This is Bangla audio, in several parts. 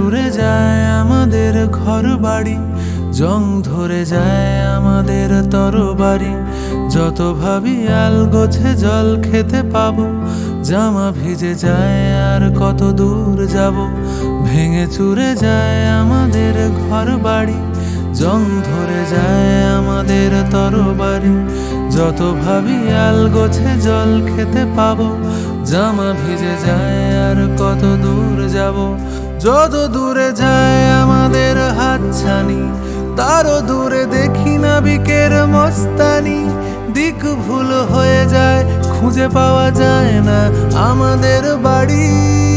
চুরে যায় আমাদের ঘর বাড়ি, জং ধরে যায় আমাদের তরবারি। যত ভাবি আলগোছে জল খেতে পাবো, জামা ভিজে যায় আর কত দূর যাব। ভেঙে চুরে যায় আমাদের ঘর বাড়ি, জং ধরে যায় আমাদের তরবারি। যত ভাবি আলগোছে জল খেতে পাবো, জামা ভিজে যায় আর কত দূর যাব। যত দূরে যায় আমাদের হাতছানি, তারও দূরে দেখি নাবিকের মস্তানি। দিক ভুল হয়ে যায়, খুঁজে পাওয়া যায় না আমাদের বাড়ি।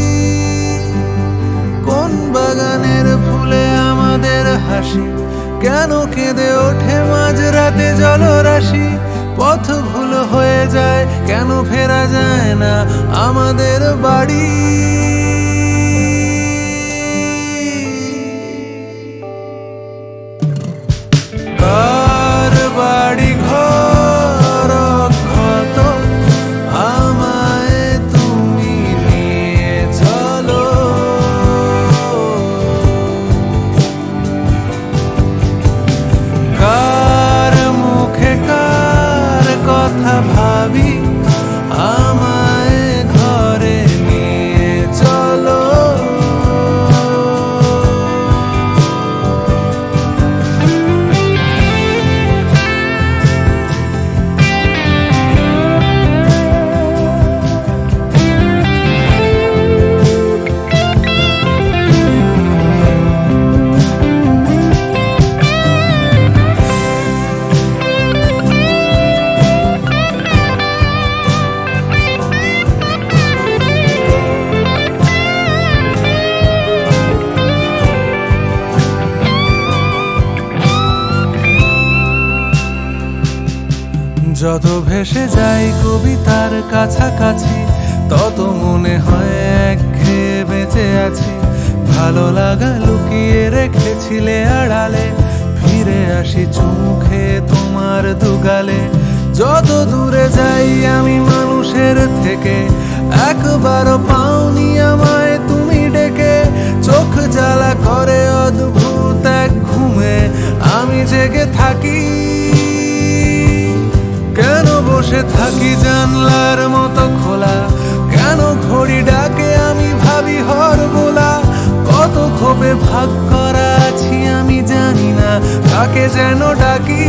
কোন বাগানের ফুলে আমাদের হাসি, কেন কেঁদে ওঠে মাঝরাতে জলরাশি। পথ ভুল হয়ে যায়, কেন ফেরা যায় না আমাদের বাড়ি। কার বাড়ি ঘর ক্ষত, আমায় তুমি নিয়ে চলো। কার মুখে কার কথা ভাবি, আমায় ঘরে নিয়ে চলো। যত ভেসে যাই কবিতার কাছাকাছি, তত মনে হয় একঘেয়ে বেঁচে আছি। ভালো লাগা লুকিয়ে রেখেছিলে আড়ালে, ফিরে আসি চোখে তোমার দুগালে। যত দূরে যাই আমি মানুষের থেকে, একবারও পাওনি আমায় তুমি ডেকে। চোখ জ্বালা করে অদ্ভুত এক ঘুমে আমি জেগে থাকি। কেন বসে থাকি জানলার মতো খোলা, কেন ঘড়ি ডাকে আমি ভাবি হরবোলা। কত ক্ষোভে ভাগ করা আছি আমি জানি না কাকে যেন ডাকি।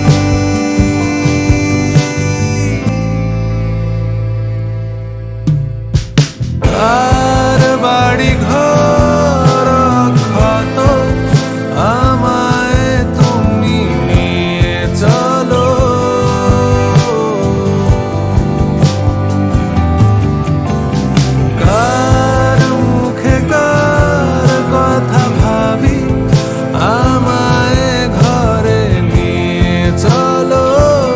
কার বাড়ি ঘর ক্ষত, আমায় তুমি নিয়ে চলো। কার মুখে কার কথা ভাবি, আমায় ঘরে নিয়ে চলো।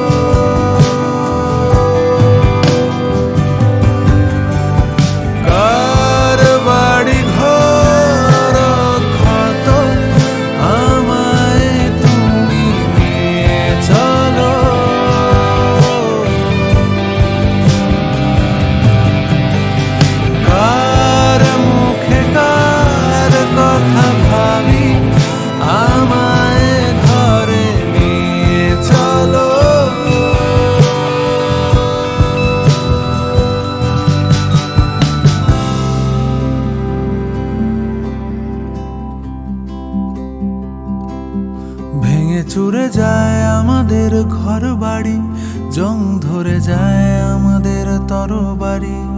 কার বাড়ি ঘর ক্ষত, আমায় তুমি নিয়ে চলো। কার মুখে কার কথা ভাবি, আমায় ঘরে নিয়ে চলো। ভেঙে চুরে যায় আমাদের ঘর বাড়ি, জং ধরে যায় আমাদের তরবারি।